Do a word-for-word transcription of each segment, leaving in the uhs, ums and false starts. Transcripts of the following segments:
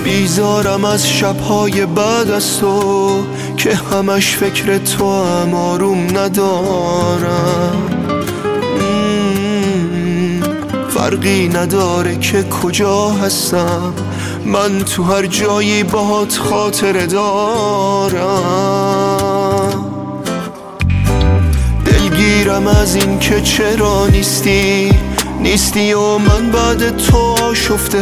بیزارم از شبهای بعد از تو که همش فکر تو هم آروم ندارم. فرقی نداره که کجا هستم، من تو هر جایی باهات خاطره دارم. دلگیرم از این که چرا نیستی نیستی و من بعد تو آشفته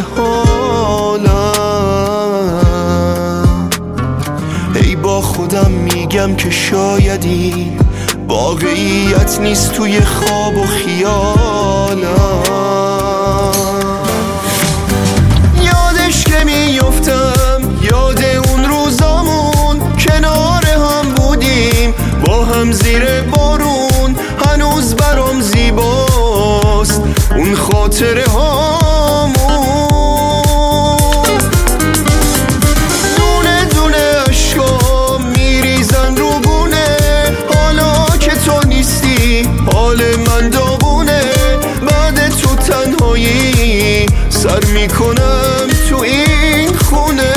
حالم. ای با خودم میگم که شاید این واقعیت نیست توی خواب و خیالم. یادش که میفتم یاد اون روزامون کنار هم بودیم با هم زیر بارون، هنوز برام زیباست اون خاطره هامون. دونه دونه عشقام میریزن رو گونه، حالا که تو نیستی حال من داغونه. بعد تو تنهایی سر میکنم تو این خونه.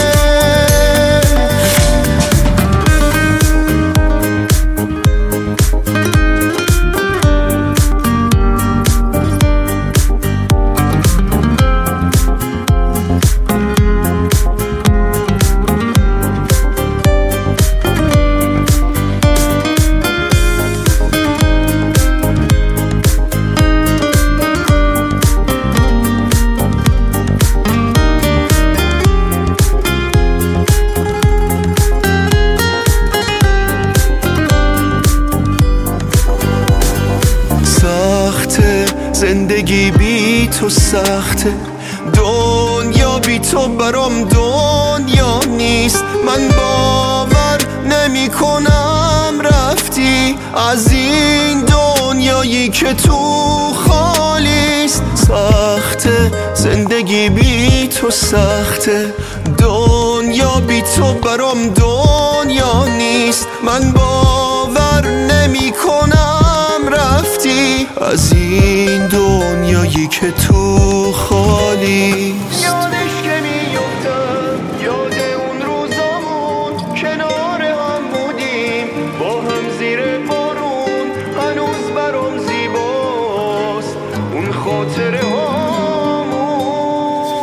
زندگی بی تو سخته، دنیا بی تو برام دنیا نیست. من باور نمی کنم رفتی از این دنیایی که تو خالیست. سخته زندگی بی تو سخته، دنیا بی تو برام دنیا نیست. من باور نمی کنم رفتی از این دنیایی که تو خالیست. یادش که میفتم یاد اون روزامون کنار هم بودیم با هم زیر بارون، هنوز برام زیباست اون خاطره هامون.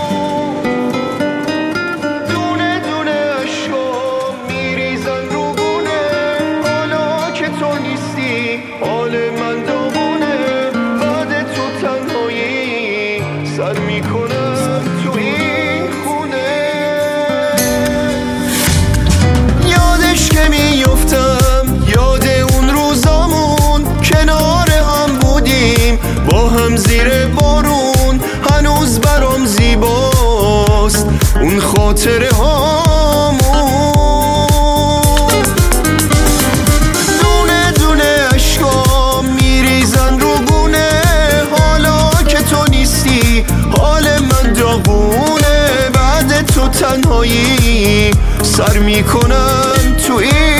دونه دونه عشقام میریزن رو گونه، حالا که تو نیستی حال من داغونه. بعد تو تنهایی سر میکنم تو این خونه. یادش که میفتم یاد اون روزامون کنار هم بودیم با هم زیر بارون، هنوز برام زیباست اون خاطره هامون. دونه دونه عشقام میریزن رو گونه، حالا که تو نیستی حال من داغونه. بعد تو تنهایی سر میکنم تو این